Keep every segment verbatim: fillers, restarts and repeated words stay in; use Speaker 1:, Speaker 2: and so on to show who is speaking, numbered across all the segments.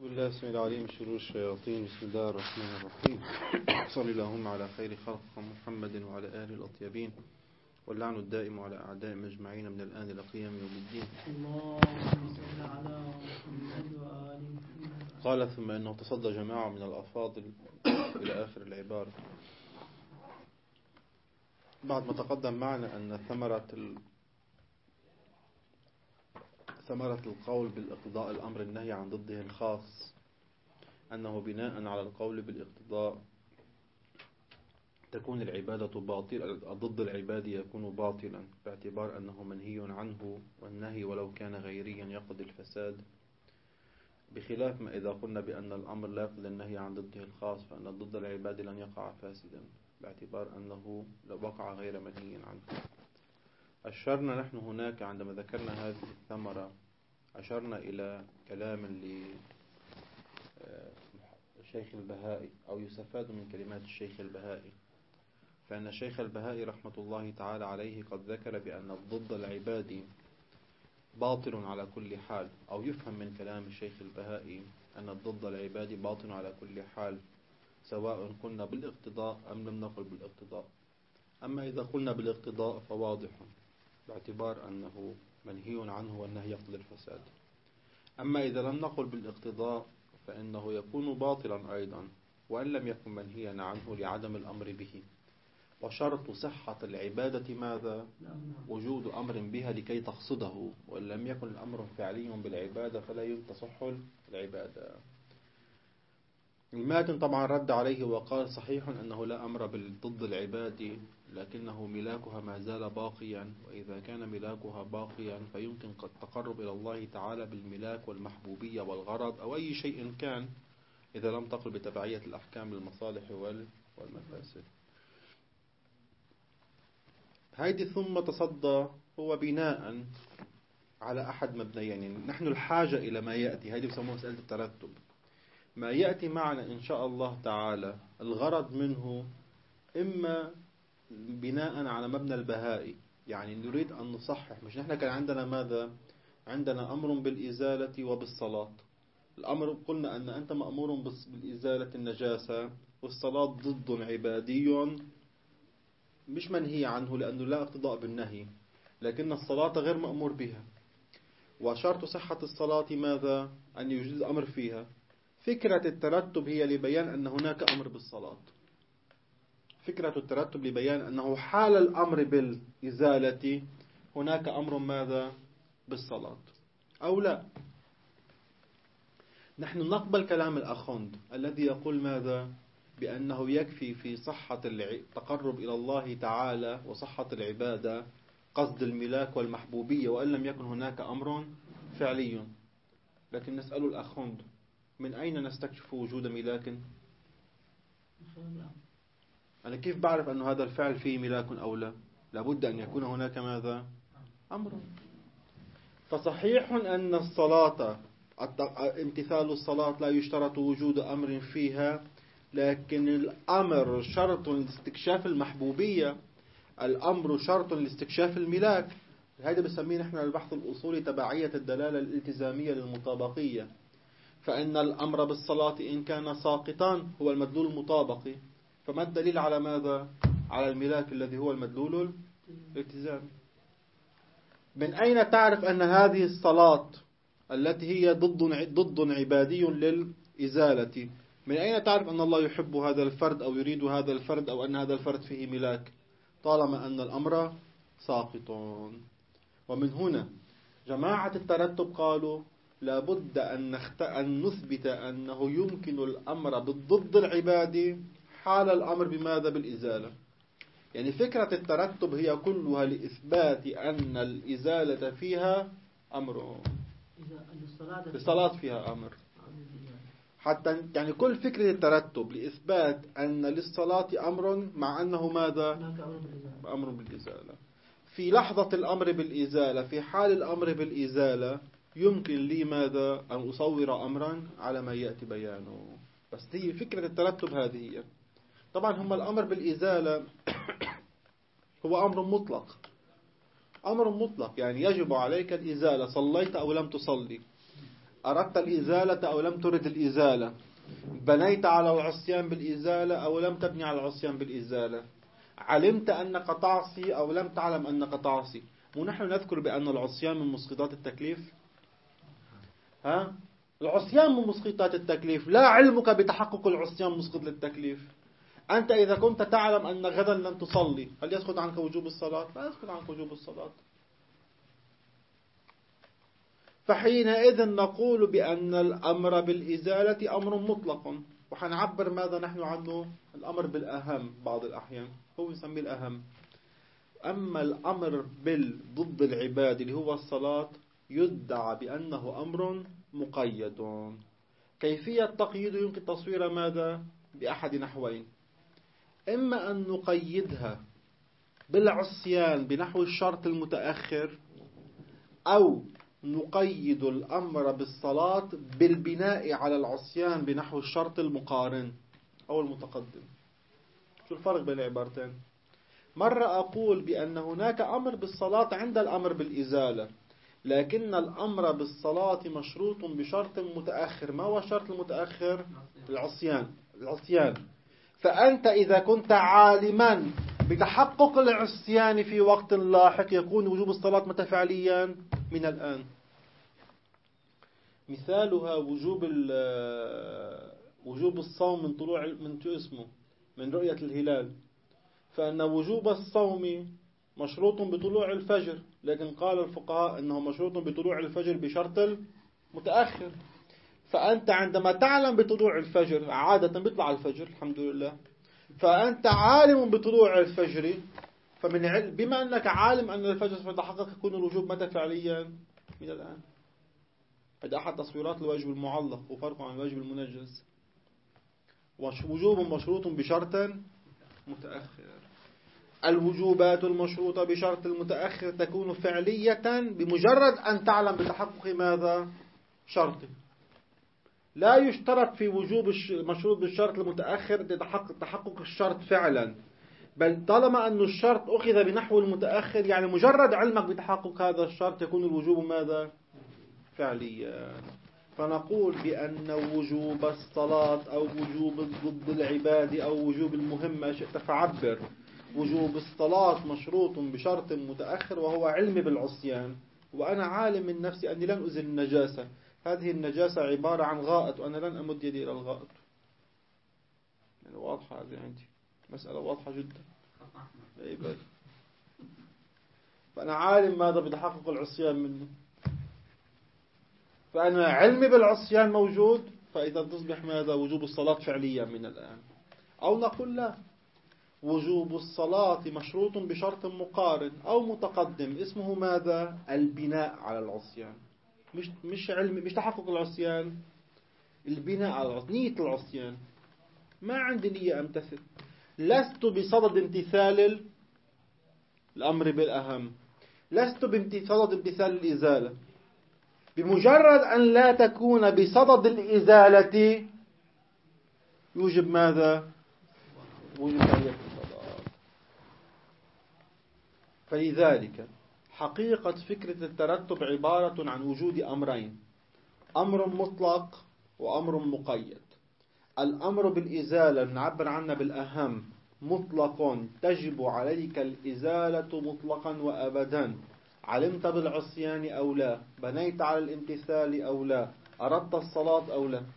Speaker 1: بالله اسم العليم شرور الشياطين. بسم الله الرحمن الرحيم. صل اللهم على خير خلق محمد وعلى آله الأطيبين، واللعن الدائم على أعدائهم أجمعين من الآن إلى قيام يوم الدين.
Speaker 2: اللهم صل على محمد وآل محمد.
Speaker 1: قال ثم إنه تصدى جماعة من الأفاضل إلى آخر العبارة. بعد ما تقدم معنا أن ثمرة ال... ثمرة القول بالإقضاء الأمر النهي عن ضده الخاص أنه بناء على القول بالاقتضاء تكون العبادة باطلة، ضد العباد يكون باطلا باعتبار أنه منهي عنه، والنهي ولو كان غيريا يقضي الفساد، بخلاف ما إذا قلنا بأن الأمر لا يقضي النهي عن ضده الخاص فأن ضد العباد لن يقع فاسدا باعتبار أنه لو وقع غير منهي عنه. أشرنا نحن هناك عندما ذكرنا هذه الثمرة أشرنا إلى كلام للشيخ البهائي أو يستفاد من كلمات الشيخ البهائي، فإن الشيخ البهائي رحمة الله تعالى عليه قد ذكر بأن ضد العباد باطل على كل حال، أو يفهم من كلام الشيخ البهائي أن ضد العباد باطل على كل حال سواء قلنا بالاقتضاء أم لم نقل بالاقتضاء. أما إذا قلنا بالاقتضاء فواضح باعتبار أنه منهي عنه والنهي يقتضي الفساد. أما إذا لم نقل بالاقتضاء فإنه يكون باطلا أيضا وأن لم يكن منهيا عنه لعدم الأمر به. وشرط صحة العبادة ماذا؟ وجود أمر بها لكي تقصده، وإن لم يكن الأمر فعلي بالعبادة فلا تصح العبادة. الماتن طبعا رد عليه وقال صحيح أنه لا أمر ضد العباد لكنه ملاكها ما زال باقيا، وإذا كان ملاكها باقيا فيمكن قد تقرب إلى الله تعالى بالملاك والمحبوبية والغرض أو أي شيء كان إذا لم تقل بتبعية الأحكام للمصالح والمفاسد. هيدي ثم تصدى هو بناء على أحد مبنيين، يعني نحن الحاجة إلى ما يأتي، هيدي بسموها مسألة الترتب. ما يأتي معنا إن شاء الله تعالى الغرض منه إما بناء على مبنى البهائي، يعني نريد أن نصحح. مش نحن كان عندنا ماذا؟ عندنا أمر بالإزالة وبالصلاة. الأمر قلنا أن أنت مأمور بالإزالة النجاسة، والصلاة ضد عبادي مش منهي عنه لأنه لا اقتضاء بالنهي، لكن الصلاة غير مأمور بها. وشرط صحة الصلاة ماذا؟ أن يوجد الأمر فيها. فكرة الترتب هي لبيان أن هناك أمر بالصلاة. فكرة الترتب لبيان أنه حال الأمر بالإزالة هناك أمر ماذا؟ بالصلاة أو لا. نحن نقبل كلام الأخوند الذي يقول ماذا؟ بأنه يكفي في صحة التقرب إلى الله تعالى وصحة العبادة قصد الملاك والمحبوبية وإن لم يكن هناك أمر فعلي. لكن نسأل الأخوند من أين نستكشف وجود ملاك؟ أنا كيف بعرف أن هذا الفعل فيه ملاك أو لا؟ لابد أن يكون هناك ماذا؟ أمر. فصحيح أن الصلاة امتثال الصلاة لا يشترط وجود أمر فيها، لكن الأمر شرط لاستكشاف المحبوبية، الأمر شرط لاستكشاف الملاك. هذا بسميه نحن البحث الأصولي تبعية الدلالة الالتزامية للمطابقية. فإن الأمر بالصلاة إن كان ساقطا هو المدلول المطابقي، فما الدليل على ماذا؟ على الملاك الذي هو المدلول الالتزامي. من أين تعرف أن هذه الصلاة التي هي ضد ضد عبادي للإزالة، من أين تعرف أن الله يحب هذا الفرد أو يريد هذا الفرد أو أن هذا الفرد فيه ملاك طالما أن الأمر ساقط؟ ومن هنا جماعة الترتب قالوا لابد أن, نخت... أن نثبت أنه يمكن الأمر بالضد العبادي حال الأمر بماذا؟ بالإزالة. يعني فكرة الترتب هي كلها لإثبات أن الإزالة فيها أمر، الصلاة فيها أمر. حتى يعني كل فكرة الترتب لإثبات أن للصلاة أمر مع أنه ماذا؟ أمر بالإزالة. في لحظة الأمر بالإزالة، في حال الأمر بالإزالة يمكن لي ماذا؟ أن أصور أمرا على ما يأتي بيانه. بس هي فكرة الترتب هذه هي. طبعا هم الأمر بالإزالة هو أمر مطلق، أمر مطلق يعني يجب عليك الإزالة صليت أو لم تصلي. أردت الإزالة أو لم ترد الإزالة، بنيت على العصيان بالإزالة أو لم تبني على العصيان بالإزالة، علمت أنك تعصي أو لم تعلم أنك تعصي. ونحن نذكر بأن العصيان من مسقطات التكليف. ها؟ العصيان من مسقطات التكليف، لا علمك بتحقق العصيان مسقط للتكليف. أنت إذا كنت تعلم أن غدا لن تصلي، هل يسقط عنك وجوب الصلاة؟ لا يسقط عنك وجوب الصلاة. فحينئذ نقول بأن الأمر بالإزالة أمر مطلق، وحنعبر ماذا نحن عنه؟ الأمر بالأهم بعض الأحيان، هو يسميه الأهم. أما الأمر بالضد العباد اللي هو الصلاة يدعى بأنه أمر مقيد. كيفية تقييده يمكن تصوير ماذا؟ بأحد نحوين: إما أن نقيدها بالعصيان بنحو الشرط المتأخر، أو نقيد الأمر بالصلاة بالبناء على العصيان بنحو الشرط المقارن أو المتقدم. شو الفرق بين العبارتين؟ مرة أقول بأن هناك أمر بالصلاة عند الأمر بالإزالة، لكن الأمر بالصلاة مشروط بشرط متأخر. ما هو الشرط المتأخر؟ العصيان. العصيان. فأنت إذا كنت عالما بتحقق العصيان في وقت لاحق يكون وجوب الصلاة متى فعليا؟ من الآن. مثالها وجوب وجوب الصوم من طلوع من اسمه من رؤية الهلال، فأن وجوب الصوم مشروط بطلوع الفجر، لكن قال الفقهاء أنه مشروط بطلوع الفجر بشرط متأخر. فأنت عندما تعلم بطلوع الفجر، عادة بيطلع الفجر الحمد لله، فأنت عالم بطلوع الفجر، فمن علم بما أنك عالم أن الفجر سيتحقق يكون الوجوب متى فعليا؟ من الآن. هذا أحد تصويرات الواجب المعلق وفرق عن الواجب المنجز. وجوب مشروط بشرط متأخر. الوجوبات المشروطة بشرط المتأخر تكون فعلية بمجرد أن تعلم بتحقق ماذا؟ شرطه. لا يشترط في وجوب المشروط بالشرط المتأخر تحقق تحقق الشرط فعلا، بل طالما أن الشرط أخذ بنحو المتأخر يعني مجرد علمك بتحقق هذا الشرط يكون الوجوب ماذا؟ فعليا. فنقول بأن وجوب الصلاة أو وجوب ضد العباد أو وجوب المهمة شئت فعبر، وجوب الصلاة مشروط بشرط متأخر وهو علمي بالعصيان، وأنا عالم من نفسي أني لن أزل النجاسة. هذه النجاسة عبارة عن غائط وأنا لن أمد يدي إلى الغائط. يعني واضحة هذه عندي، مسألة واضحة جدا. فأنا عالم ماذا بتحقق العصيان منه، فأنا علمي بالعصيان موجود، فإذا تصبح ماذا؟ وجوب الصلاة فعليا من الآن. أو نقول لا، وجوب الصلاة مشروط بشرط مقارن أو متقدم اسمه ماذا؟ البناء على العصيان. مش مش علمي، مش تحقق العصيان، البناء على العصيان، نية العصيان. ما عندي نية أمتثل، لست بصدد امتثال الأمر بالأهم، لست بصدد امتثال الإزالة. بمجرد أن لا تكون بصدد الإزالة يوجب ماذا؟ وجب تحية الصلاة. فلذلك حقيقة فكرة الترتب عبارة عن وجود أمرين: أمر مطلق وأمر مقيد. الأمر بالإزالة نعبر عنه بالأهم مطلق، تجب عليك الإزالة مطلقا وأبدا، علمت بالعصيان أو لا، بنيت على الامتثال أو لا، أردت الصلاة أو لا.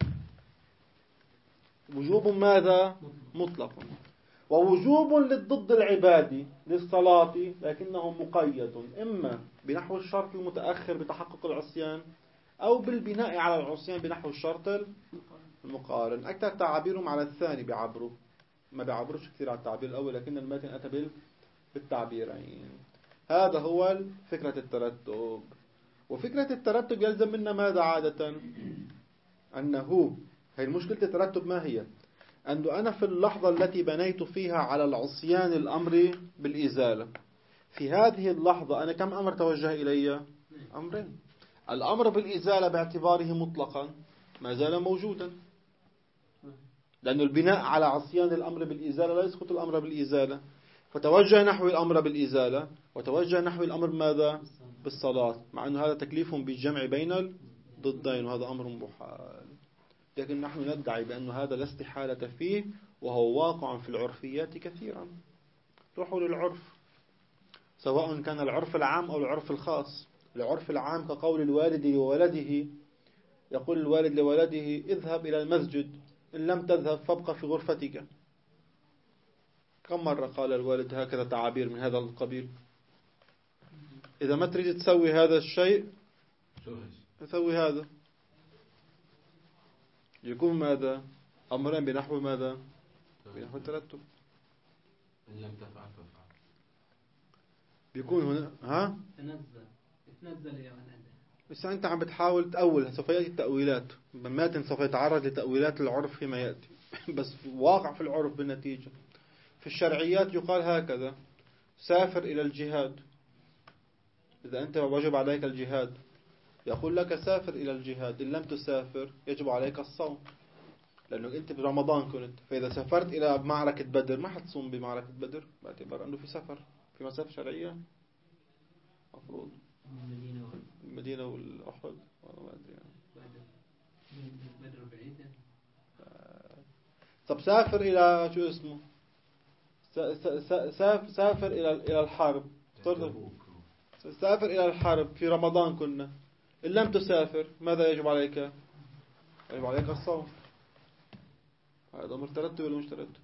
Speaker 1: وجوب ماذا؟ مطلق. ووجوب للضد العبادي للصلاة لكنه مقيد، إما بنحو الشرط المتأخر بتحقق العصيان أو بالبناء على العصيان بنحو الشرط المقارن. أكثر تعابيرهم على الثاني بيعبروا، ما بيعبروش كثير على التعبير الأول، لكن المتن أتى بالتعبيرين. هذا هو فكرة الترتب. وفكرة الترتب يلزم منا ماذا عادة؟ أنه هي مشكلة الترتب ما هي؟ أنه أنا في اللحظة التي بنيت فيها على العصيان الأمر بالإزالة، في هذه اللحظة أنا كم أمر توجه إلي؟ أمرين. الأمر بالإزالة باعتباره مطلقا ما زال موجودا، لأن البناء على عصيان الأمر بالإزالة لا يسقط الأمر بالإزالة، فتوجه نحو الأمر بالإزالة وتوجه نحو الأمر ماذا؟ بالصلاة، مع أن هذا تكليف بالجمع بين ضدين وهذا أمر محال. لكن نحن ندعي بأن هذا لا استحالة فيه وهو واقع في العرفيات كثيرا. روحوا للعرف، سواء كان العرف العام أو العرف الخاص. العرف العام كقول الوالد لولده، يقول الوالد لولده اذهب إلى المسجد، إن لم تذهب فابقى في غرفتك. كم مرة قال الوالد هكذا تعابير من هذا القبيل؟ إذا ما تريد تسوي هذا الشيء تسوي هذا. يكون ماذا؟ أمرين بنحو ماذا؟ بنحو الترتب.
Speaker 3: إن لم تفعل فافعل.
Speaker 1: بيكون هنا ها؟
Speaker 2: تنزل تنزل يا من
Speaker 1: بس أنت عم بتحاول تأول، سوف يأتي التأويلات، ماتن سوف يتعرض لتأويلات العرف فيما يأتي. بس واقع في العرف بالنتيجة. في الشرعيات يقال هكذا: سافر إلى الجهاد، إذا أنت وجب عليك الجهاد يقول لك سافر إلى الجهاد، إن لم تسافر يجب عليك الصوم، لأنه أنت برمضان كنت، فإذا سافرت إلى معركة بدر ما حتصوم بمعركة بدر باعتبار أنه في سفر، في مسافة شرعية مفروض
Speaker 2: المدينة
Speaker 1: المدينة والأحد وأنا ما أدري يعني.
Speaker 2: بدر بعيد.
Speaker 1: طب سافر إلى شو اسمه سافر إلى إلى الحرب، سافر إلى الحرب في رمضان كنا، إن لم تسافر ماذا يجب عليك؟ يجب عليك الصوم. هذا أمر ترتب ولا مش ترتب؟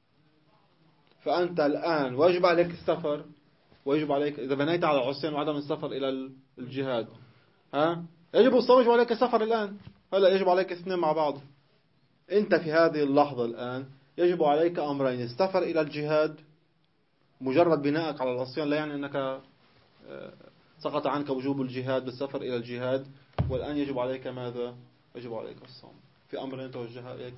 Speaker 1: فأنت الآن واجب عليك السفر، ويجب عليك إذا بنيت على العصيان وعدم السفر إلى الجهاد، ها يجب الصوم، يجب عليك السفر الآن. هلا يجب عليك اثنين مع بعض. أنت في هذه اللحظة الآن يجب عليك أمرين: السفر إلى الجهاد، مجرد بنائك على العصيان لا يعني أنك سقط عنك وجوب الجهاد بالسفر إلى الجهاد، والآن يجب عليك ماذا؟ يجب عليك الصوم في أمرين توجه إليك.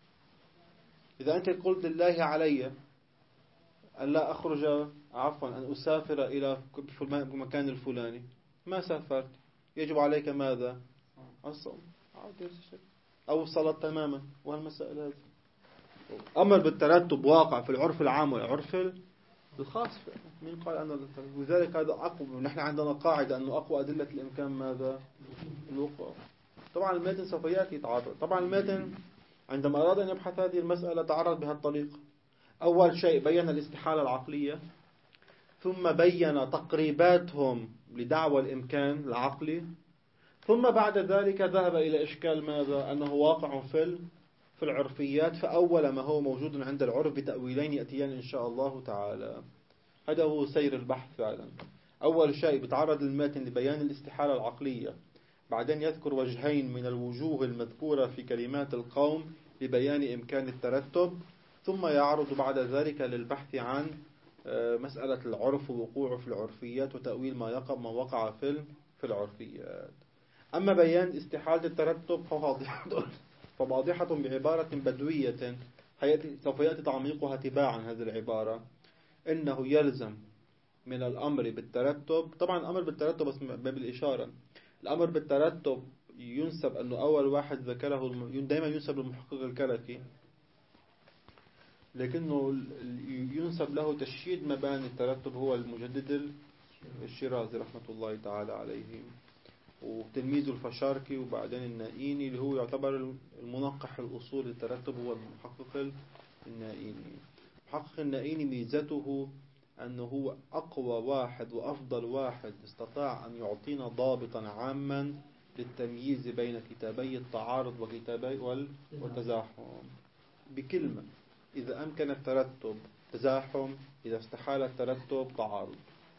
Speaker 1: إذا أنت قلت لله علي أن لا أخرج، عفوا أن أسافر إلى المكان الفلاني، ما سافرت، يجب عليك ماذا؟ الصوم أو الصلاة تماما. وهالمسائل هذه أمر بالترتب واقع في العرف العام والعرف الخاص. من قال أنه وذلك هذا أقوى. نحن عندنا قاعدة أنه أقوى أدلة الإمكان ماذا؟ الوقوع. طبعا المتن سوف يأتي يتعرض. طبعا المتن عندما أراد أن يبحث هذه المسألة تعرض بها الطريقة. أول شيء بيّن الاستحالة العقلية، ثم بيّن تقريباتهم لدعوى الإمكان العقلي، ثم بعد ذلك ذهب إلى إشكال ماذا؟ أنه واقع في في العرفيات، فأول ما هو موجود عند العرف بتأويلين يأتيان إن شاء الله تعالى. هذا هو سير البحث فعلا. أول شيء بتعرض المتن لبيان الاستحالة العقلية، بعدين يذكر وجهين من الوجوه المذكورة في كلمات القوم لبيان إمكان الترتب، ثم يعرض بعد ذلك للبحث عن مسألة العرف ووقوعه في العرفيات وتأويل ما يقع ما وقع في في العرفيات. أما بيان استحالة الترتب فواضحة بعبارة بدوية سوف يأتي تعميقها تباعا. هذه العبارة إنه يلزم من الأمر بالترتب، طبعا الأمر بالترتب بس باب الإشارة، الأمر بالترتب ينسب أنه أول واحد ذكره دائما ينسب للمحقق الكلفي، لكنه ينسب له تشييد مباني الترتب هو المجدد الشيرازي رحمة الله تعالى عليه، وتلميذه الفشاركي، وبعدين النائيني اللي هو يعتبر المنقح الأصول للترتب هو المحقق النائيني. المحقق النائيني ميزته أنه هو أقوى واحد وأفضل واحد استطاع أن يعطينا ضابطا عاما للتمييز بين كتابي التعارض وكتابي والتزاحم بكلمة: إذا أمكن الترتب تزاحم، إذا استحال الترتب تعارض.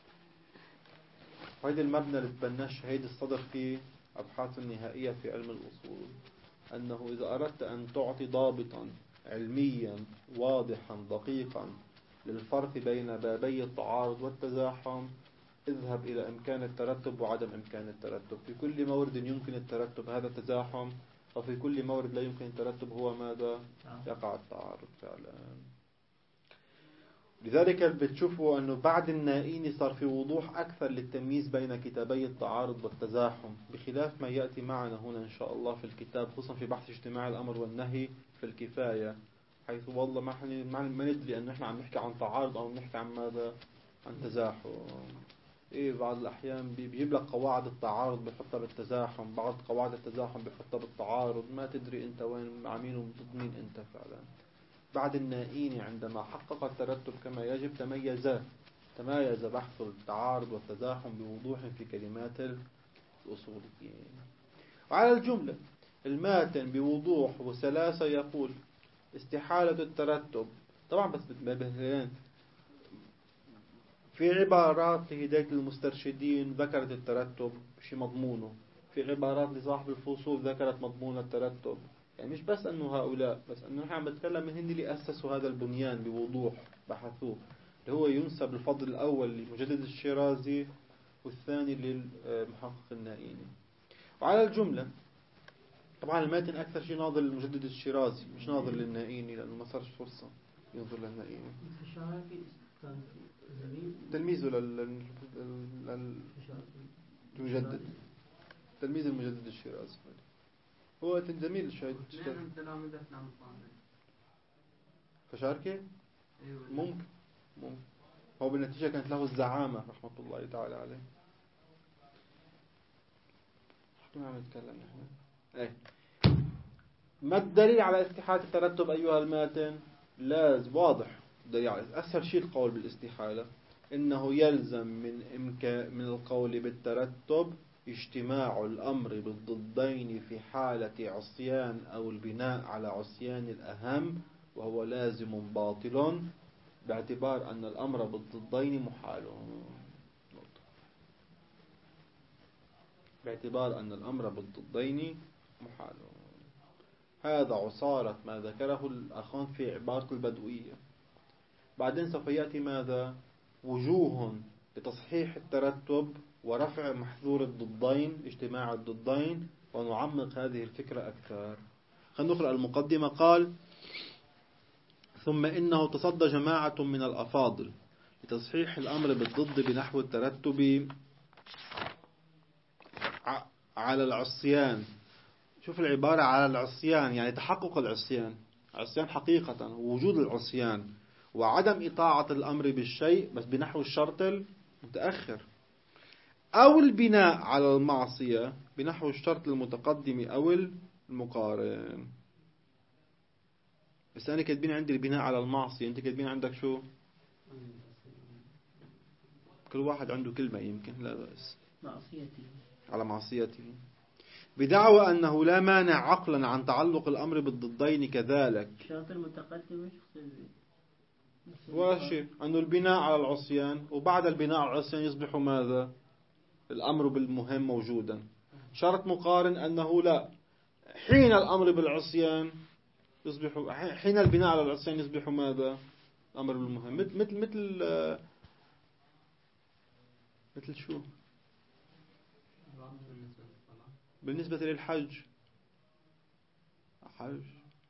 Speaker 1: وهذا المبنى اللي تبناه الشهيد الصدر في أبحاث النهائية في علم الأصول، أنه إذا أردت أن تعطي ضابطا علميا واضحا دقيقا للفرق بين بابي التعارض والتزاحم، اذهب إلى إمكان الترتب وعدم إمكان الترتب. في كل مورد يمكن الترتب هذا تزاحم، وفي كل مورد لا يمكن الترتب هو ماذا؟ يقع التعارض فعلا. لذلك بتشوفوا أنه بعد النائين صار في وضوح أكثر للتمييز بين كتابي التعارض والتزاحم، بخلاف ما يأتي معنا هنا إن شاء الله في الكتاب، خصوصا في بحث اجتماع الأمر والنهي في الكفاية، حيث والله ما ما ندري أن نحن عم نحكي عن تعارض أو نحكي عن ماذا؟ عن تزاحم. إيه بعض الأحيان بيجيب لك قواعد التعارض بيحطها بالتزاحم، بعض قواعد التزاحم بيحطها بالتعارض، ما تدري أنت وين مع مين وضد مين أنت فعلا. بعد النائيني عندما حقق الترتب كما يجب تميز تميز بحث التعارض والتزاحم بوضوح في كلمات الأصوليين. وعلى الجملة الماتن بوضوح وسلاسة يقول استحالة الترتب. طبعا بس بتبهرين في عبارات لهداية المسترشدين ذكرت الترتب شيء مضمونه، في عبارات لصاحب الفصول ذكرت مضمون الترتب. يعني مش بس أنه هؤلاء، بس أنه نحن عم بنتكلم من هن اللي أسسوا هذا البنيان بوضوح بحثوه، اللي هو ينسب الفضل الأول لمجدد الشيرازي والثاني للمحقق النائيني. وعلى الجملة طبعا الماتن أكثر شيء ناظر للمجدد الشيرازي مش ناظر للنائيني، لأنه ما صارش فرصة ينظر للنائيني. تلميذه لل المجدد، تلميذ المجدد الشيرازي هو زميل الشهيد فشاركه ممكن ممكن هو بالنتيجة كانت له الزعامة رحمة الله تعالى عليه. شو عم نتكلم نحن؟ ايه ما الدليل على استحالة الترتب أيها الماتن؟ لازم واضح دليل على أسهل شيء القول بالاستحالة، إنه يلزم من إمكا من القول بالترتب اجتماع الأمر بالضدين في حالة عصيان أو البناء على عصيان الأهم، وهو لازم باطل باعتبار أن الأمر بالضدين محال. باعتبار أن الأمر بالضدين محال. هذا عصارة ما ذكره الأخوان في عبارة البدوية. بعدين سوف يأتي ماذا؟ وجوه لتصحيح الترتب ورفع محذور الضدين، اجتماع الضدين، ونعمق هذه الفكرة أكثر. خلينا نقرأ المقدمة. قال: ثم إنه تصدى جماعة من الأفاضل لتصحيح الأمر بالضد بنحو الترتب على العصيان. شوف العبارة على العصيان، يعني تحقق العصيان، عصيان حقيقة وجود العصيان، وعدم إطاعة الأمر بالشيء بس بنحو الشرط المتأخر، أو البناء على المعصية بنحو الشرط المتقدم أو المقارن. بس أنا كاتبين عندي البناء على المعصية، أنت كاتبين عندك شو؟ كل واحد عنده كلمة يمكن، لا بأس.
Speaker 2: معصيتي
Speaker 1: على معصيته، بدعوى أنه لا مانع عقلا عن تعلق الأمر بالضدين كذلك.
Speaker 2: الشرط المتقدم
Speaker 1: ولا شيء، أنه البناء على العصيان، وبعد البناء على العصيان يصبح ماذا؟ الأمر بالمهم موجودا. شرط مقارن أنه لا، حين الأمر بالعصيان يصبح، حين البناء على العصيان يصبح ماذا؟ الأمر بالمهم. مثل مثل مثل مثل شو؟ بالنسبة للحج، حج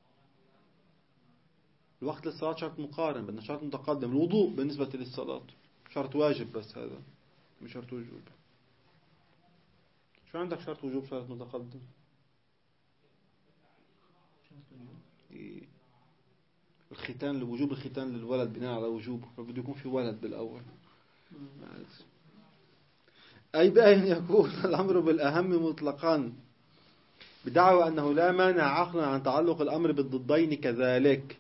Speaker 1: الوقت للصلاة شرط مقارن، بدنا شرط متقدم. الوضوء بالنسبة للصلاة شرط واجب، بس هذا مش شرط وجوب. شو عندك شرط وجوب شرط متقدم؟ إيه؟ الختان، لوجوب الختان للولد بناء على وجوبه، فبده يكون في ولد بالأول. أي بأن يكون الأمر بالأهم مطلقا، بدعوى أنه لا مانع عقلا عن تعلق الأمر بالضدين كذلك.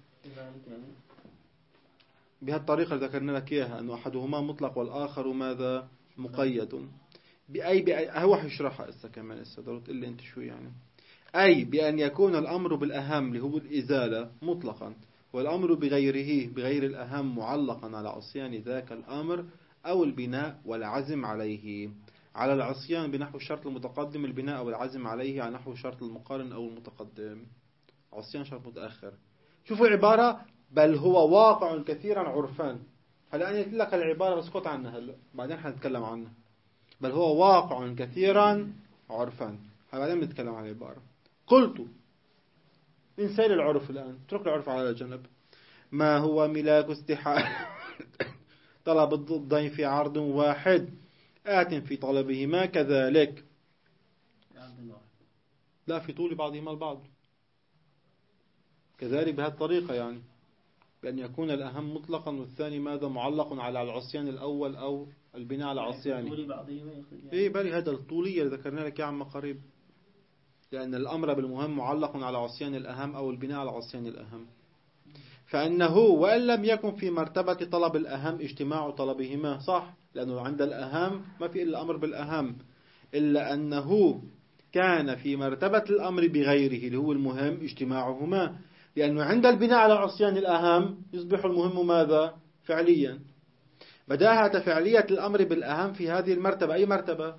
Speaker 1: بهالطريقة اللي ذكرنا لك إياها، أنه أحدهما مطلق والآخر ماذا؟ مقيد. بأي بأي هو يشرحها إسا كمان إسا ضرورة إلا أنت شو يعني. أي بأن يكون الأمر بالأهم اللي هو الإزالة مطلقا، والأمر بغيره بغير الأهم معلقا على عصيان ذاك الأمر أو البناء والعزم عليه. على العصيان بنحو الشرط المتقدم، البناء والعزم عليه على نحو الشرط المقارن أو المتقدم. عصيان شرط متأخر. شوفوا العبارة، بل هو واقع كثيرا عرفان. هلا أنا قلت لك العبارة بسكت عنها هلا، بعدين حنتكلم عنها. بل هو واقع كثيرا عرفان، بعدين بنتكلم عن العبارة. قلت انسى العرف الآن، اترك العرف على جنب. ما هو ملاك استحالة طلب الضدين في عرض واحد آت في طلبهما كذلك، لا في طول بعضهما البعض كذلك بهذه الطريقة يعني. بأن يكون الأهم مطلقا والثاني ماذا معلق على العصيان الأول أو البناء على عصيانه.
Speaker 2: طول بعضهما يخرج يعني.
Speaker 1: إيه بالي هذا الطولية اللي ذكرنا لك يا عم قريب، لأن الأمر بالمهم معلق على عصيان الأهم أو البناء على عصيان الأهم. فأنه وإن لم يكن في مرتبة طلب الأهم اجتماع طلبهما، صح، لأنه عند الأهم ما في إلا أمر بالأهم، إلا أنه كان في مرتبة الأمر بغيره اللي هو المهم اجتماعهما، لأنه عند البناء على عصيان الأهم يصبح المهم ماذا؟ فعليا. بداهة فعلية الأمر بالأهم في هذه المرتبة أي مرتبة؟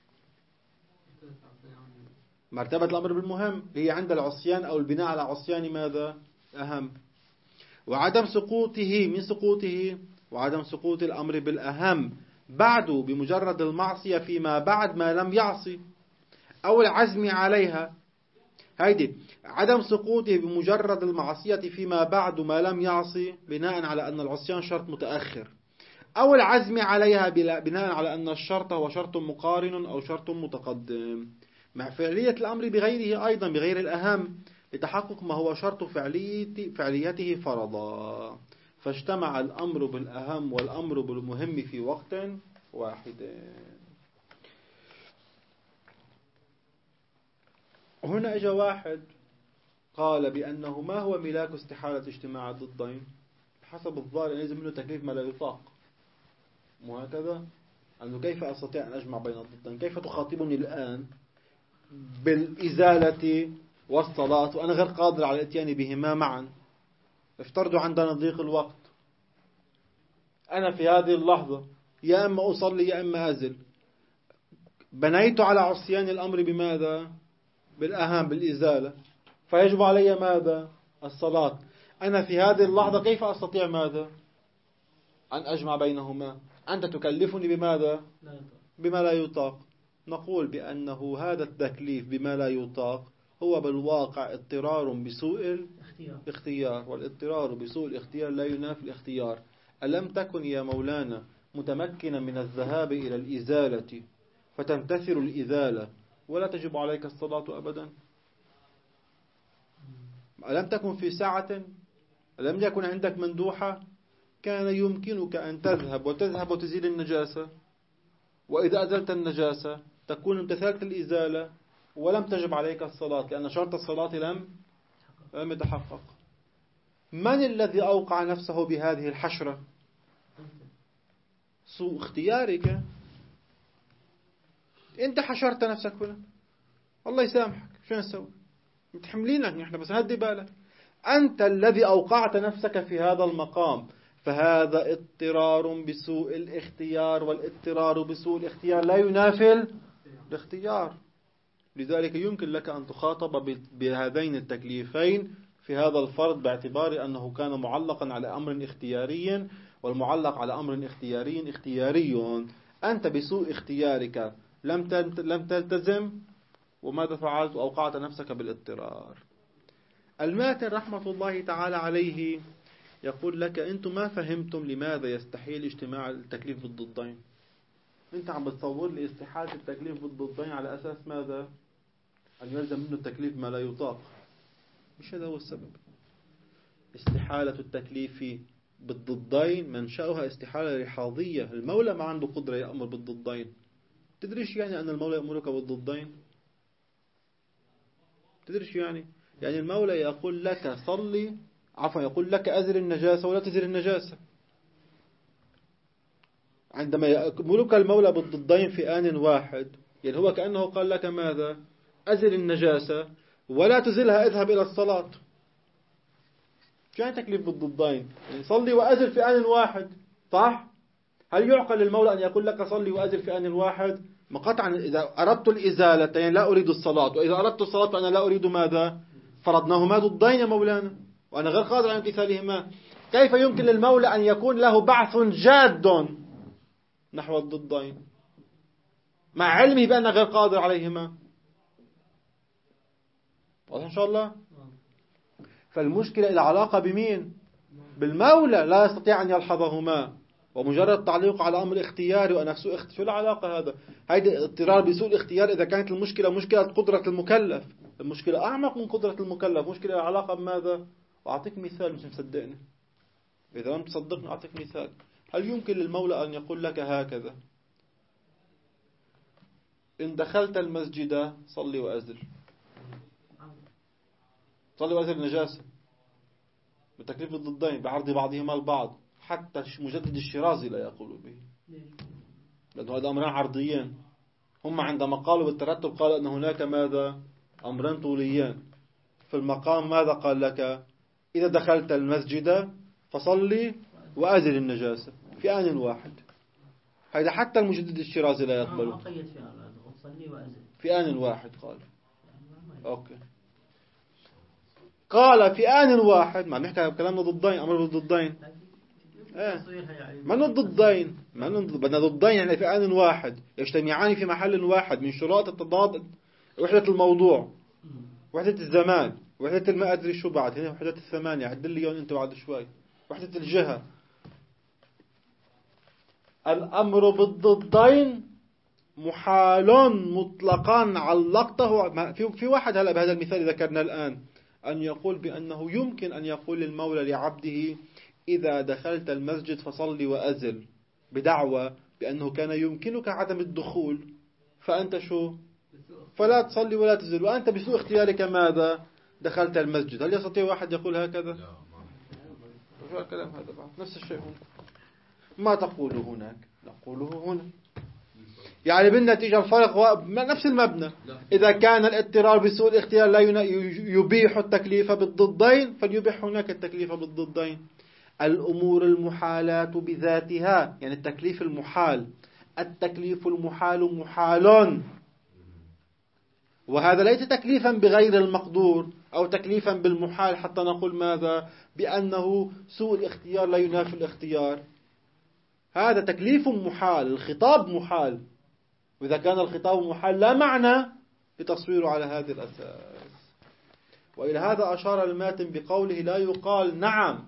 Speaker 1: مرتبة الأمر بالمهم هي عند العصيان أو البناء على عصيان ماذا؟ أهم. وعدم سقوطه من سقوطه وعدم سقوط الأمر بالأهم بعد بمجرد المعصية فيما بعد ما لم يعصي أو العزم عليها. هيدي عدم سقوطه بمجرد المعصية فيما بعد ما لم يعصي بناء على أن العصيان شرط متأخر، أو العزم عليها بناء على أن الشرط هو شرط مقارن أو شرط متقدم، مع فعلية الأمر بغيره أيضا بغير الأهم لتحقق ما هو شرط فعليته فرضا، فاجتمع الأمر بالأهم والأمر بالمهم في وقت واحد. هنا اجى واحد قال بأنه ما هو ملاك استحالة اجتماع الضدين، حسب الظاهر يلزم منه تكليف ما لا يطاق، وهكذا أنه كيف أستطيع أن أجمع بين الضدين؟ كيف تخاطبني الآن بالإزالة والصلاة وأنا غير قادر على الاتيان بهما معا؟ افترضوا عندنا ضيق الوقت، أنا في هذه اللحظة يا أما أصلي يا أما أزل، بنيت على عصيان الأمر بماذا؟ بالأهم بالإزالة، فيجب علي ماذا؟ الصلاة. أنا في هذه اللحظة كيف أستطيع ماذا؟ أن أجمع بينهما؟ أنت تكلفني بماذا؟ بما لا يطاق. نقول بأنه هذا التكليف بما لا يطاق هو بالواقع اضطرار بسوء الاختيار، والاضطرار بسوء الاختيار لا ينافي الاختيار. ألم تكن يا مولانا متمكنا من الذهاب إلى الإزالة فتمتثل الإزالة ولا تجب عليك الصلاة أبدا؟ ألم تكن في ساعة، ألم يكن عندك مندوحة كان يمكنك أن تذهب وتذهب وتزيل النجاسة، وإذا أزلت النجاسة تكون امتثلت الإزالة ولم تجب عليك الصلاة، لأن شرط الصلاة لم لم يتحقق. من الذي أوقع نفسه بهذه الحشرة؟ سوء اختيارك. أنت حشرت نفسك هنا، الله يسامحك، شو نسوي؟ متحملينك نحن، بس هدي بالك أنت الذي أوقعت نفسك في هذا المقام، فهذا اضطرار بسوء الاختيار، والاضطرار بسوء الاختيار لا ينافي الاختيار. لذلك يمكن لك أن تخاطب بهذين التكليفين في هذا الفرض باعتبار أنه كان معلقا على أمر اختياري، والمعلق على أمر اختياري اختياري أنت بسوء اختيارك لم لم تلتزم، وماذا فعلت؟ أوقعت نفسك بالاضطرار. الماتن رحمة الله تعالى عليه يقول لك أنتم ما فهمتم لماذا يستحيل اجتماع التكليف بالضدين. أنت عم بتصور لي استحالة التكليف بالضدين على أساس ماذا؟ أن يلزم منه التكليف ما لا يطاق. مش هذا هو السبب. استحالة التكليف بالضدين منشأها استحالة رحاضية. المولى ما عنده قدرة يأمر بالضدين. تدريش يعني أن المولى يأمرك بالضدين؟ تدريش يعني يعني المولى يقول لك صلي، عفوا يقول لك أزل النجاسة ولا تزل النجاسة. عندما يأمرك المولى بالضدين في آن واحد، يعني هو كأنه قال لك ماذا؟ أزل النجاسة ولا تزلها، اذهب إلى الصلاة. شو يعني تكليف بالضدين؟ يعني صلي وأزل في آن واحد، صح؟ هل يعقل للمولى أن يقول لك صلي وأزل في آن واحد؟ ما قطعا إذا أردت الإزالة يعني لا أريد الصلاة، وإذا أردت الصلاة فأنا لا أريد ماذا؟ فرضناهما ضدين يا مولانا وأنا غير قادر على امتثالهما. كيف يمكن للمولى أن يكون له بعث جاد نحو الضدين مع علمه بأنه غير قادر عليهما؟ واضح إن شاء الله؟ فالمشكلة العلاقة بمين؟ بالمولى، لا يستطيع أن يلحظهما، ومجرد تعليق على أمر اختياري وأنا سوء اختيار. شو العلاقة هذا؟ هيدا اضطرار بسوء الاختيار إذا كانت المشكلة مشكلة قدرة المكلف. المشكلة أعمق من قدرة المكلف، مشكلة العلاقة بماذا؟ وأعطيك مثال مش مصدقني. إذا لم تصدقني أعطيك مثال. هل يمكن للمولى أن يقول لك هكذا: إن دخلت المسجد صلي وأزل؟ صلي وأزل النجاسة بتكليف الضدين بعرض بعضهما البعض. حتى مجدد الشيرازي لا يقول به، لأنه هذا أمران عرضيان. هم عندما قالوا بالترتب قالوا أن هناك ماذا؟ أمران طوليان. في المقام ماذا قال لك؟ إذا دخلت المسجد فصلي وأزل النجاسة في آن واحد. هذا حتى المجدد الشيرازي لا يقبله. في آن واحد قال. أوكي. قال في آن واحد، ما نحكي كلامنا ضدين، أمر بالضدين. إيه. من الضدين؟ من بدنا ضدين يعني في آن واحد يجتمعان في محل واحد. من شروط التضاد وحدة الموضوع، وحدة الزمان، وحدة ما أدري شو بعد، هنا وحدة الثمانية عدل لي يوم أنت بعد شوي، وحدة الجهة. الأمر بالضدين محال مطلقا علقته. في في واحد هلا بهذا المثال ذكرنا الآن أن يقول بأنه يمكن أن يقول المولى لعبده: إذا دخلت المسجد فصلي وأزل، بدعوى بأنه كان يمكنك عدم الدخول فأنت شو؟ فلا تصلي ولا تزل، وأنت بسوء اختيارك ماذا؟ دخلت المسجد. هل يستطيع واحد يقول هكذا؟ شو الكلام هذا بعد؟ نفس الشيء هنا. ما تقوله هناك نقوله هنا. يعني بالنتيجة الفرق نفس المبنى. إذا كان الاضطرار بسوء الاختيار لا يبيح التكليف بالضدين فليبيح هناك التكليف بالضدين. الأمور المحالات بذاتها، يعني التكليف المحال، التكليف المحال محال، وهذا ليس تكليفا بغير المقدور أو تكليفا بالمحال حتى نقول ماذا؟ بأنه سوء الاختيار لا ينافي الاختيار. هذا تكليف محال، الخطاب محال، وإذا كان الخطاب محال لا معنى لتصويره على هذا الأساس. وإلى هذا أشار الماتن بقوله: لا يقال نعم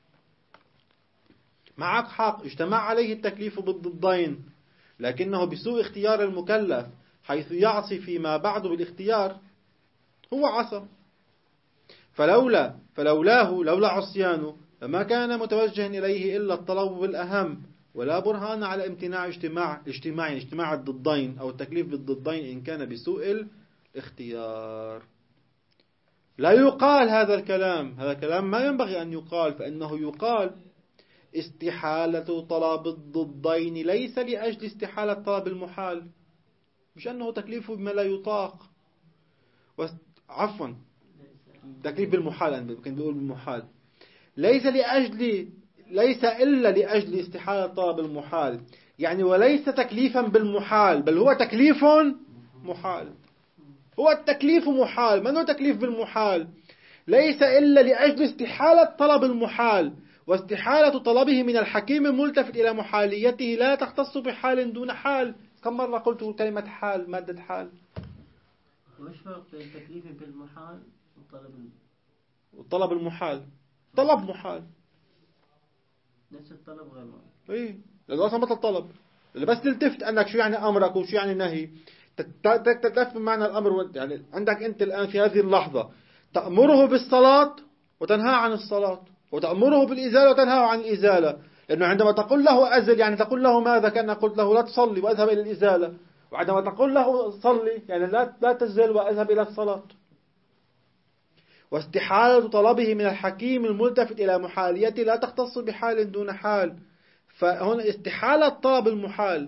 Speaker 1: معك حق اجتمع عليه التكليف بالضدين، لكنه بسوء اختيار المكلف حيث يعصي فيما بعد بالاختيار هو عصى. فلولا فلولاه لولا عصيانه فما كان متوجها إليه إلا الطلب بالأهم، ولا برهان على امتناع اجتماع اجتماع اجتماع الضدين أو التكليف بالضدين إن كان بسوء الاختيار. لا يقال هذا الكلام، هذا الكلام ما ينبغي أن يقال، فإنه يقال استحالة طلب الضدين ليس لأجل استحالة طلب المحال، مش أنه تكليف بما لا يطاق. عفوا تكليف بالمحال، أنا يمكن بيقول بالمحال، ليس لأجل ليس إلا لأجل استحالة طلب المحال، يعني وليس تكليفا بالمحال بل هو تكليف محال. هو التكليف محال، من هو تكليف بالمحال؟ ليس إلا لأجل استحالة طلب المحال، واستحالة طلبه من الحكيم الملتفت إلى محاليته لا تختص بحال دون حال. كم مرة قلت كلمة حال، مادة حال؟
Speaker 2: وش فرق بين التكليف بالمحال وطلب
Speaker 1: وطلب المحال؟ طلب محال
Speaker 2: نفس الطلب غير محال.
Speaker 1: إيه، لأنه أصلا بطل طلب. بس تلتفت أنك شو يعني أمرك وشو يعني نهي، تتفهم معنى الأمر. يعني عندك أنت الآن في هذه اللحظة تأمره بالصلاة وتنهى عن الصلاة، وتأمره بالإزالة وتنهى عن الإزالة، لأنه عندما تقول له أزل يعني تقول له ماذا؟ كأن قلت له لا تصلي وأذهب إلى الإزالة، وعندما تقول له صلي يعني لا لا تزل وأذهب إلى الصلاة. واستحالة طلبه من الحكيم الملتفت إلى محاليته لا تختص بحال دون حال. فهنا استحالة طلب المحال،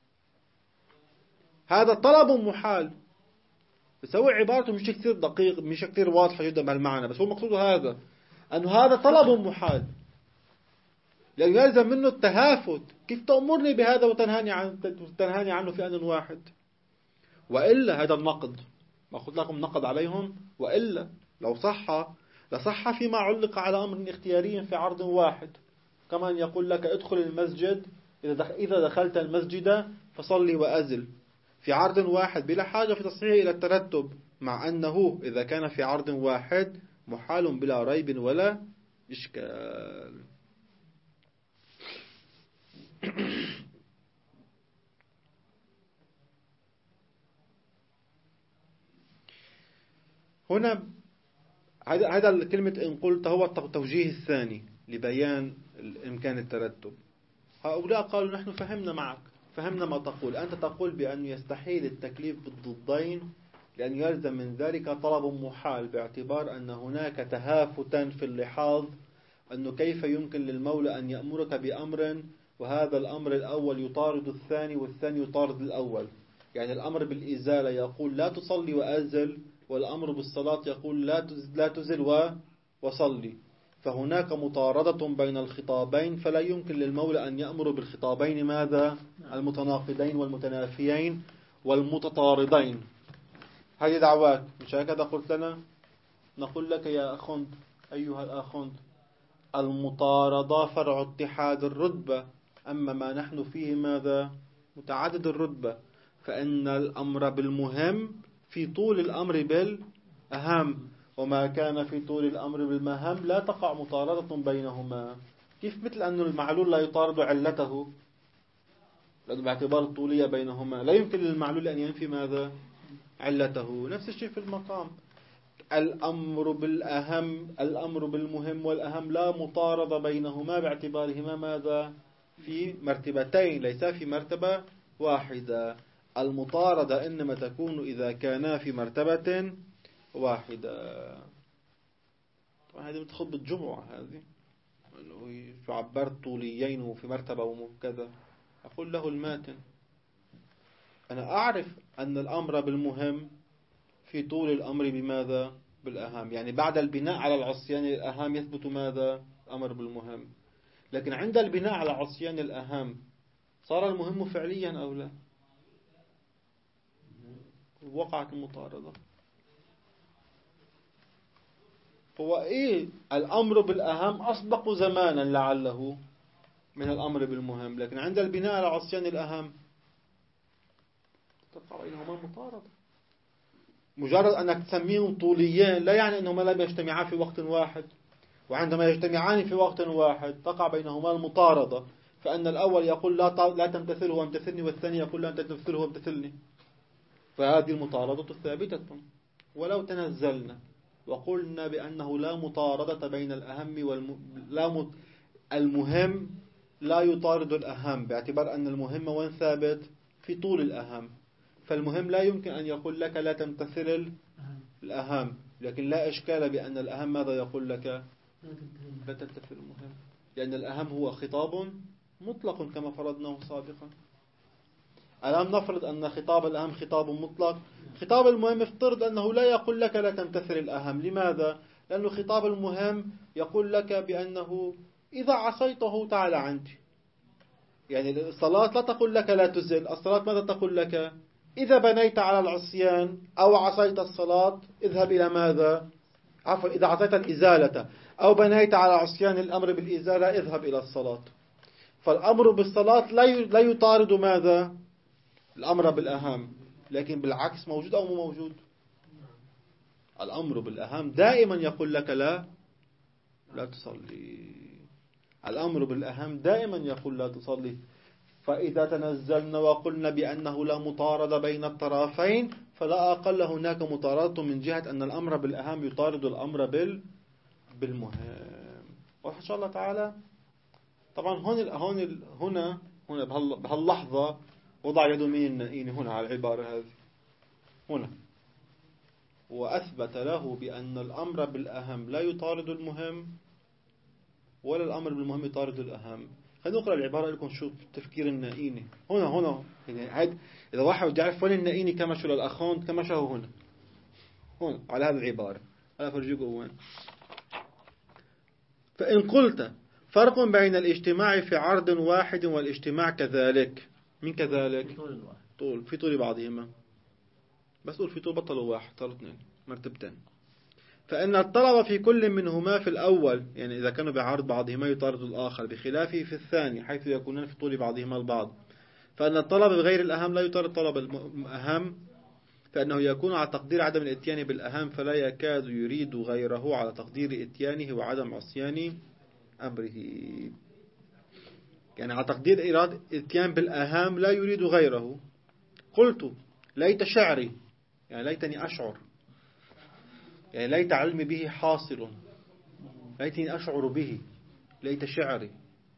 Speaker 1: هذا طلب محال. بس هو عبارته مش كثير دقيق، مش كثير واضحة جدا بهالمعنى، بس هو مقصوده هذا، أنه هذا طلب محال، لأنه يلزم منه التهافت. كيف تأمرني بهذا وتنهاني عن تنهاني عنه في آن واحد؟ وإلا هذا النقد ما قلت لكم نقد عليهم. وإلا لو صح لصح فيما علق على أمر اختياري في عرض واحد، كما أن يقول لك ادخل المسجد، إذا دخلت المسجد فصلي وأزل، في عرض واحد بلا حاجة في تصحيح إلى الترتب، مع أنه إذا كان في عرض واحد محال بلا ريب ولا إشكال. هنا هذا هذا الكلمة إن قلت هو التوجيه الثاني. لبيان إمكان الترتب. هؤلاء قالوا نحن فهمنا معك، فهمنا ما تقول. أنت تقول بأن يستحيل التكليف بالضدين لأن يلزم من ذلك طلب محال، باعتبار أن هناك تهافتا في اللحاظ، أنه كيف يمكن للمولى أن يأمرك بأمر وهذا الأمر الأول يطارد الثاني والثاني يطارد الأول. يعني الأمر بالإزالة يقول لا تصلي وأزل، والأمر بالصلاة يقول لا تزل وصلي. فهناك مطاردة بين الخطابين، فلا يمكن للمولى أن يأمر بالخطابين ماذا؟ المتناقضين والمتنافيين والمتطاردين. هذه دعواك، مش هكذا قلت لنا؟ نقول لك يا أخوند أيها الأخوند، المطاردة فرع اتحاد الرتبة، أما ما نحن فيه ماذا؟ متعدد الرتبة. فإن الأمر بالمهم في طول الأمر بالأهم، وما كان في طول الأمر بالمهم لا تقع مطاردة بينهما. كيف؟ مثل أن المعلول لا يطارد علته، لأنه باعتبار الطولية بينهما لا يمكن للمعلول أن ينفي ماذا؟ علته. نفس الشيء في المقام، الأمر بالأهم الأمر بالمهم والأهم لا مطاردة بينهما باعتبارهما ماذا؟ في مرتبتين ليس في مرتبة واحدة. المطاردة إنما تكون إذا كانا في مرتبة واحدة. طبعا هذه بتخط بالجمعة، هذه شو عبرت طوليين وفي مرتبة وكذا. أقول له الماتن أنا أعرف أن الأمر بالمهم في طول الأمر بماذا؟ بالأهم. يعني بعد البناء على العصيان الأهم يثبت ماذا؟ الأمر بالمهم. لكن عند البناء على عصيان الأهم صار المهم فعليا أو لا؟ وقعت المطاردة. هو إيه؟ الأمر بالأهم أسبق زمانا لعله من الأمر بالمهم، لكن عند البناء على عصيان الأهم تقع بينهما المطاردة. مجرد أنك تسميهم طوليين لا يعني أنهما لم يجتمعان في وقت واحد، وعندما يجتمعان في وقت واحد تقع بينهما المطاردة، فأن الأول يقول لا لا تمتثله وامتثلني، والثاني يقول لا تمتثله وامتثلني. فهذه المطاردة ثابتة. ولو تنزلنا وقلنا بأنه لا مطاردة بين الأهم والم... لا م... المهم لا يطارد الأهم، باعتبار أن المهم وين ثابت؟ في طول الأهم. فالمهم لا يمكن أن يقول لك لا تمتثل الأهم، لكن لا إشكال بأن الأهم ماذا يقول لك؟ لا تمتثل المهم، لأن الأهم هو خطاب مطلق كما فرضناه سابقا. الآن نفرض أن خطاب الأهم خطاب مطلق، خطاب المهم افترض أنه لا يقول لك لا تمتثل الأهم. لماذا؟ لأن خطاب المهم يقول لك بأنه إذا عصيته تعال عندي. يعني الصلاة لا تقول لك لا تزل، الصلاة ماذا تقول لك؟ إذا بنيت على العصيان أو عصيت الصلاة اذهب إلى ماذا؟ عفوا، إذا عصيت الإزالة أو بنيت على عصيان الأمر بالإزالة اذهب إلى الصلاة. فالأمر بالصلاة لا يطارد ماذا؟ الأمر بالأهم. لكن بالعكس موجود أو مو موجود؟ الأمر بالأهم دائما يقول لك لا لا تصلي. الأمر بالأهم دائما يقول لا تصلي. فإذا تنزلنا وقلنا بأنه لا مطاردة بين الطرفين فلا أقل هناك مطاردة من جهة أن الأمر بالأهم يطارد الأمر بال بالمهم. وإن شاء الله تعالى طبعا هون هون هنا هنا بهاللحظة وضع يده مين النائين هنا على العبارة هذه هنا، وأثبت له بأن الأمر بالأهم لا يطارد المهم ولا الأمر بالمهم يطارد الأهم. خلينا نقرأ العبارة لكم شوف تفكير النائيني هنا هنا. يعني إذا واحد يعرف وين النائيني كما شو للأخوان كما شو هنا هنا على هذه العبارة. أنا فرجيكم وين. فإن قلت فرق بين الاجتماع في عرض واحد والاجتماع كذلك. من كذلك؟ طول في طول بعضهما، بس قول في طول بطلوا واحد صاروا اثنين مرتبتين. فإن الطلب في كل منهما في الأول، يعني إذا كانوا بعرض بعضهما يطارد الآخر، بخلافه في الثاني حيث يكونون في طول بعضهما البعض. فإن الطلب بغير الأهم لا يطارد طلب الأهم، فإنه يكون على تقدير عدم الاتيان بالأهم فلا يكاد يريد غيره على تقدير اتيانه وعدم عصيان أمره. يعني على تقدير إرادة اتيان بالأهم لا يريد غيره. قلت ليت شعري، يعني ليتني أشعر، يعني ليت علمي به حاصل، ليتني أشعر به ليت شعري،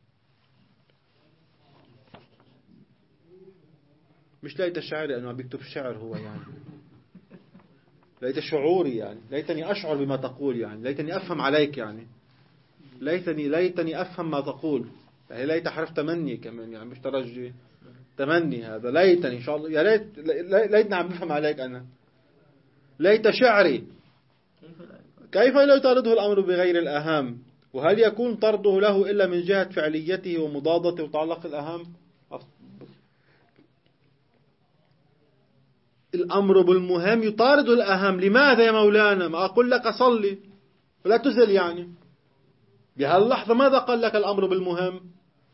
Speaker 1: مش ليت شعري أنه بيكتب شعر هو يعني، ليت شعوري يعني، ليتني أشعر بما تقول يعني، ليتني أفهم عليك يعني، ليتني ليتني أفهم ما تقول يعني، ليت حرف تمني كمان يعني، مش ترجي، تمني هذا، ليتني إن شاء الله يا ليت، ليتني عم بفهم عليك أنا. ليت شعري كيف لا يطارده الأمر بغير الأهم، وهل يكون طرده له إلا من جهة فعليته ومضادته وتعلق الأهم؟ الأمر بالمهم يطارد الأهم. لماذا يا مولانا؟ ما أقول لك صلي ولا تزل يعني، بهاللحظة ماذا قال لك الأمر بالمهم؟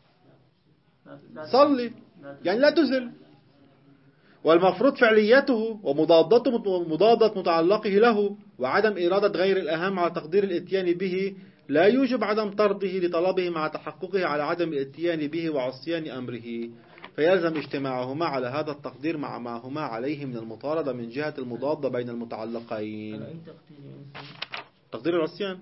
Speaker 1: صلي يعني لا تزل، والمفروض فعليته ومضادته ومضادة متعلقه له، وعدم إرادة غير الأهم على تقدير الاتيان به لا يوجب عدم طرده لطلبه مع تحققه على عدم الاتيان به وعصيان أمره، فيلزم اجتماعهما على هذا التقدير مع ما هما عليه من المطاردة من جهة المضادة بين المتعلقين. تقدير العصيان،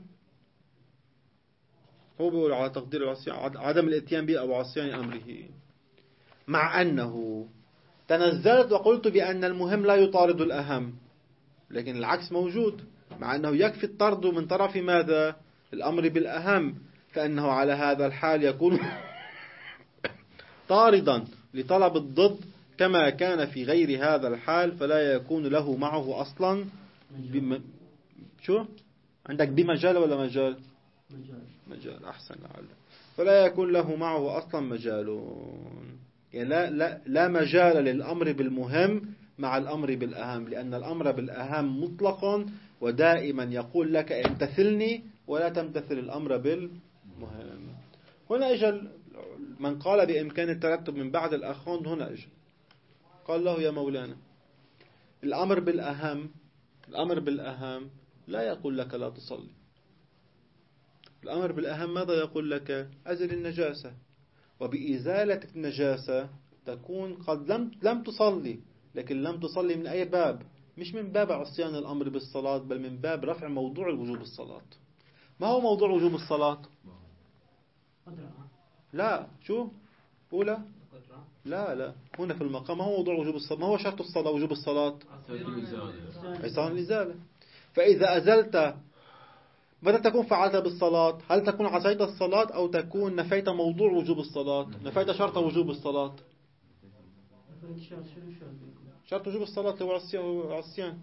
Speaker 1: هو بيقول على تقدير العصيان عدم الاتيان به أو عصيان أمره، مع أنه تنزلت وقلت بأن المهم لا يطارد الأهم، لكن العكس موجود، مع أنه يكفي الطرد من طرف ماذا؟ الأمر بالأهم، فأنه على هذا الحال يكون طاردا لطلب الضد كما كان في غير هذا الحال، فلا يكون له معه أصلا بم... شو؟ عندك بمجال ولا مجال؟ مجال, مجال. أحسن لعله. فلا يكون له معه أصلا مجال، يعني لا, لا, لا مجال للأمر بالمهم مع الأمر بالأهم، لأن الأمر بالأهم مطلق ودائما يقول لك امتثلني ولا تمتثل الأمر بالمهم. هنا اجل من قال بإمكان الترتب من بعد الأخوان، هنا اجل قال له يا مولانا الأمر بالأهم، الأمر بالأهم لا يقول لك لا تصلي، الأمر بالأهم ماذا يقول لك؟ أزل النجاسة، وبإزالة النجاسة تكون قد لم لم تصلي، لكن لم تصلي من أي باب؟ مش من باب عصيان الأمر بالصلاة، بل من باب رفع موضوع وجوب الصلاة. ما هو موضوع وجوب الصلاة؟ لا شو أولى؟ لا لا هنا في المقام ما هو موضوع وجوب الصلاة، ما هو شرط الصلاة وجوب الصلاة؟ عصيان الإزالة. فإذا أزلت متى تكون فعلت بالصلاة؟ هل تكون عصيت الصلاة أو تكون نفيت موضوع وجوب الصلاة، نفيت شرط وجوب الصلاة؟ شرط وجوب الصلاة هو عصيان.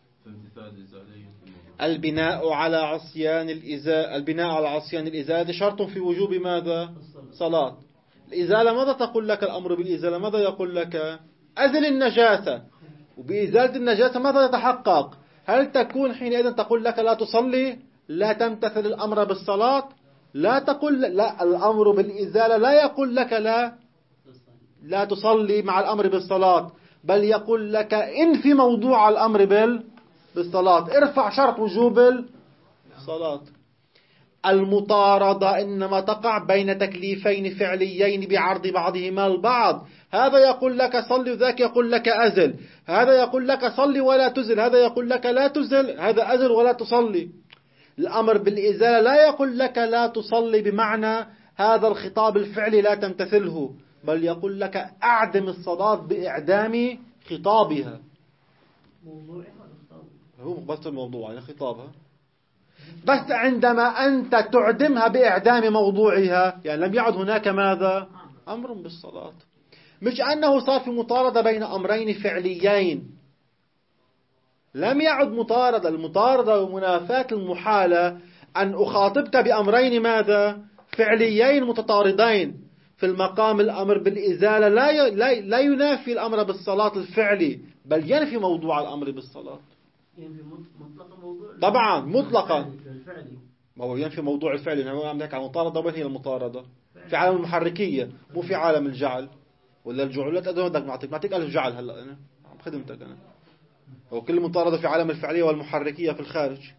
Speaker 1: البناء على عصيان الإزالة، البناء على عصيان الإزالة شرط في وجوب ماذا؟ صلاة. الإزالة ماذا تقول لك؟ الأمر بالإزالة ماذا يقول لك؟ أزل النجاسة، وبإزالة النجاسة ماذا يتحقق؟ هل تكون حينئذ تقول لك لا تصلي، لا تمتثل الأمر بالصلاة؟ لا تقول لا، الأمر بالإزالة لا يقول لك لا لا تصلي مع الأمر بالصلاة، بل يقول لك إن في موضوع الأمر بالصلاة ارفع شرط وجوب الصلاة. المطاردة إنما تقع بين تكليفين فعليين بعرض بعضهما البعض، هذا يقول لك صلي وذاك يقول لك أزل، هذا يقول لك صلي ولا تزل، هذا يقول لك لا تزل، هذا أزل ولا تصلي. الأمر بالإزالة لا يقول لك لا تصلي بمعنى هذا الخطاب الفعلي لا تمتثله، بل يقول لك أعدم الصلاة بإعدام خطابها. هو بس الموضوع يعني خطابها، بس عندما أنت تعدمها بإعدام موضوعها يعني لم يعد هناك ماذا؟ أمر بالصلاة. مش أنه صار في مطاردة بين أمرين فعليين، لم يعد مطاردة. المطاردة ومنافاة المحالة أن أخاطبك بأمرين ماذا؟ فعليين متطاردين. في المقام الأمر بالإزالة لا لا ينافي الأمر بالصلاة الفعلي، بل ينفي موضوع الأمر بالصلاة.
Speaker 2: ينفي مطلق موضوع
Speaker 1: طبعا مطلقا، ما هو ينفي موضوع الفعل. يعني هو عم نحكي عن المطاردة، وين هي المطاردة؟ في عالم المحركية، مو في عالم الجعل ولا الجعولات. أنا بدك نعطيك نعطيك ألف جعل هلا أنا عم خدمتك أنا. هو كل مطاردة في عالم الفعلية والمحركية في الخارج.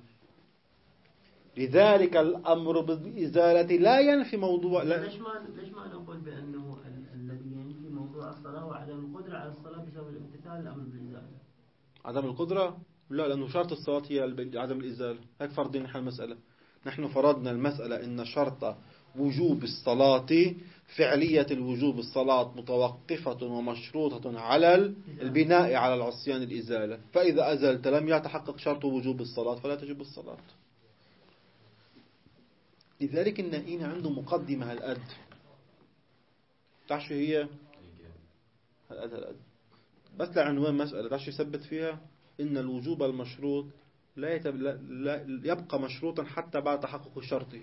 Speaker 1: لذلك الأمر بالإزالة لا ينفي موضوع. لا.
Speaker 2: ليش ما ليش ما نقول بأنه الذي ينفي موضوع الصلاة هو عدم القدرة على الصلاة بسبب الامتثال الأمر بالإزالة؟
Speaker 1: عدم القدرة؟ لا، لأنه شرط الصلاة هي عدم الإزالة. هيك فرضين نحن المسألة. نحن فرضنا المسألة إن شرط وجوب الصلاة فعلية الوجوب الصلاة متوقفة ومشروطة على البناء على العصيان الإزالة، فإذا أزلت لم يتحقق شرط وجوب الصلاة فلا تجب الصلاة. لذلك النائين عنده مقدمة هالقد، تعرف هي هالقد هالقد بس لعنوان مسألة، تعرف يثبت فيها إن الوجوب المشروط لا, يتب... لا... لا يبقى مشروطا حتى بعد تحقق شرطه.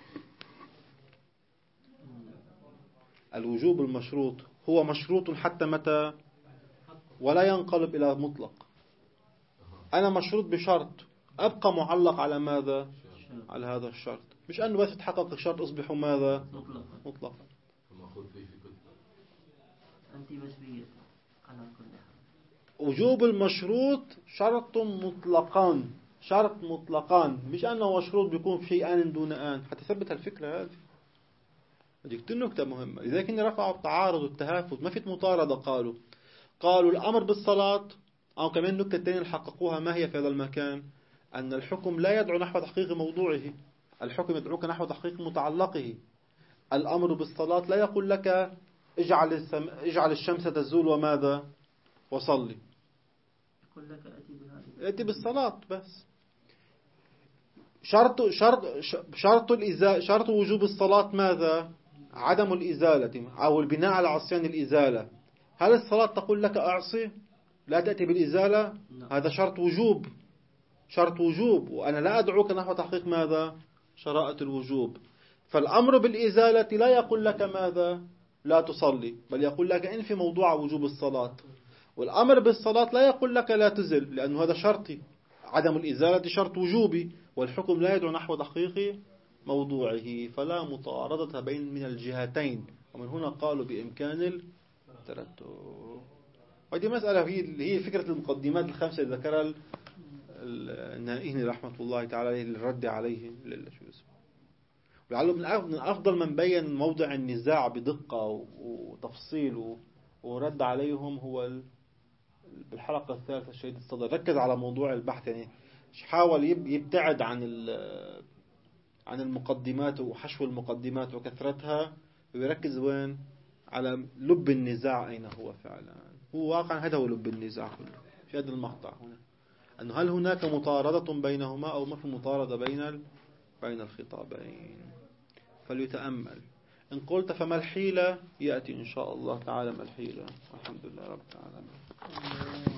Speaker 1: الوجوب المشروط هو مشروط حتى متى؟ ولا ينقلب إلى مطلق. أنا مشروط بشرط أبقى معلق على ماذا؟ على هذا الشرط، مش أنه بس يتحقق الشرط أصبح ماذا؟
Speaker 2: مطلقا.
Speaker 1: مطلقا.
Speaker 2: أنت مسبية على كل حال.
Speaker 1: وجوب المشروط شرط مطلقان، شرط مطلقان، مش أنه مشروط بيكون في آن دون آن. حتى ثبت الفكرة هذه هذيك النكتة مهمة. لذلك إن رفعوا التعارض والتهافت، ما في مطاردة. قالوا قالوا الأمر بالصلاة، أو كمان النكتة الثانية اللي حققوها ما هي في هذا المكان؟ أن الحكم لا يدعو نحو تحقيق موضوعه، الحكم يدعوك نحو تحقيق متعلقه. الأمر بالصلاة لا يقول لك اجعل السم... اجعل الشمس تزول وماذا؟ وصلي.
Speaker 2: يقول لك أتي بهذه
Speaker 1: أتي بالصلاة بس. شرط شرط شرط الإزالة، شرط وجوب الصلاة ماذا؟ عدم الإزالة أو البناء على عصيان الإزالة. هل الصلاة تقول لك أعصي لا تأتي بالإزالة؟ هذا شرط وجوب، شرط وجوب، وأنا لا أدعوك نحو تحقيق ماذا؟ شرائط الوجوب. فالأمر بالإزالة لا يقول لك ماذا؟ لا تصلي، بل يقول لك إن في موضوع وجوب الصلاة. والأمر بالصلاة لا يقول لك لا تزل، لأنه هذا شرطي، عدم الإزالة شرط وجوبي، والحكم لا يدعو نحو تحقيق موضوعه، فلا مطاردة بين من الجهتين. ومن هنا قالوا بإمكان الترتب. وهذه مسألة هي هي فكرة المقدمات الخمسة اللي ذكرها النائين رحمة الله تعالى للرد عليه. ولعله من أفضل من بين موضع النزاع بدقة وتفصيل ورد عليهم هو بالحلقة الثالثة الشهيد الصدر. ركز على موضوع البحث، يعني حاول يبتعد عن عن المقدمات وحشو المقدمات وكثرتها، ويركز وين؟ على لب النزاع أين هو فعلا. هو واقعا هذا هو لب النزاع كله في هذا المقطع هنا، أنه هل هناك مطاردة بينهما أو ما في مطاردة بين بين الخطابين. فليتأمل. إن قلت فما الحيلة، يأتي إن شاء الله تعالى ما الحيلة. والحمد لله رب العالمين.